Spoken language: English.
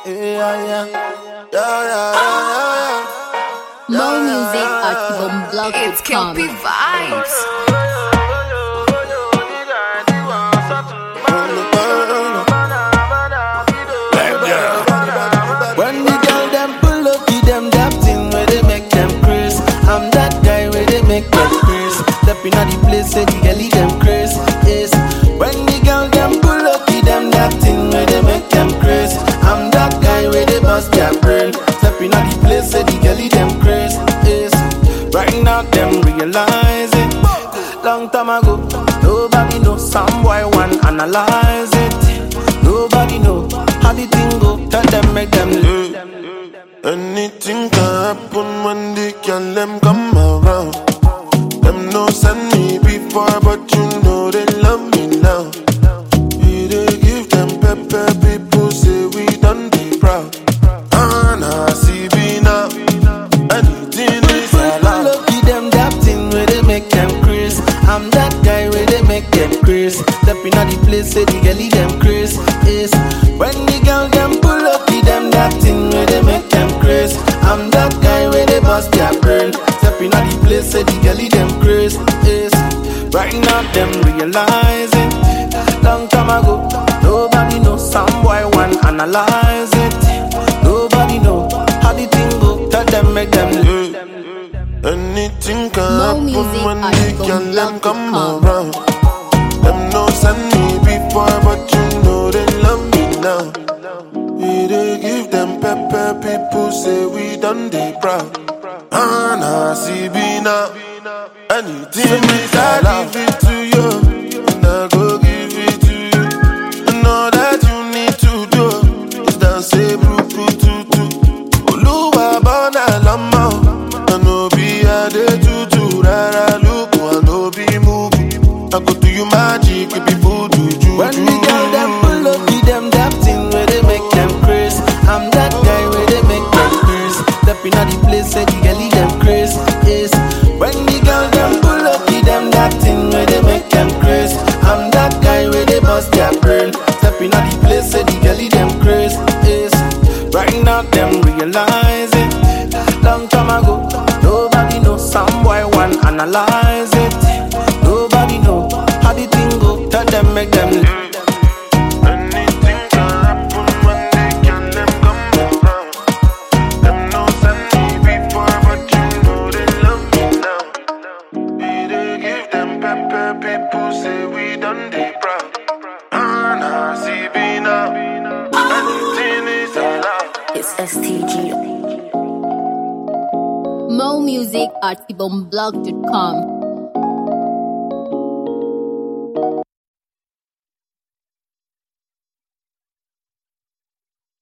More music at boomblog.com. It's Kelpie Vibes. When the girl them pull up, give them that thing where they make them craze. I'm that guy where they make them craze. Stepping at the place, say the girl them craze. Yes. When the girl them pull up, give them that thing where they make them craze. I'm that guy where they bust their brain. Stepping at the place, say the girl them craze. Yes. Right now them realize it. Long time ago, nobody know. Some boy want analyze it. Nobody know how the thing go. Tell them, make them live. Anything can happen when they can them come around. Them no send me before, but you know they love me now. We they give them pepper, people say we done be proud. Nah, see me now. Anything is allowed. Lucky them that thing where they make them craze. I'm that guy where they make them craze. Stepping at the place, say the girl them craze. Yes. When the girl them pull up, give them that thing where they make them craze. I'm that guy where they bust their brain. Stepping at the place, say the girl them craze. Yes. Right now them realizing. Long time ago, nobody know. Some boy want analyze it. Nobody know how the thing go. Tell them, make them live. Anything can More happen music when at they can them come boomblog.com. around. Them no send me before, but you know they love me now. We they give them pepper, people say we done they proud. Nah, see me now. Anything is I give it to you, and I go give it to you. And all that you need to do is dance a bruku tutu. Oluwa bona lama. I no be a day to rara look, I no be movie. I go do you magic, it be voodoo juju. When the girl them pull up, give them that thing where they make them craze. I'm that guy where they make them craze. Stepping at the place, say the girl them craze. Yes. When the girl them pull up, give them that thing where they make them craze. I'm that guy where they bust their brain. Stepping at the place, say the girl them craze. Yes. Right now them realize it. Long time ago, nobody know. Some boy want analyze it. Nobody know how the thing go. Tell them, make them live. Anything can happen when they can them come around. Them no send me before, but you know they love me now. We they give them pepper, people say we done they proud. Nah, see me now. Anything is allowed. It's STG. More music at boomblog.com.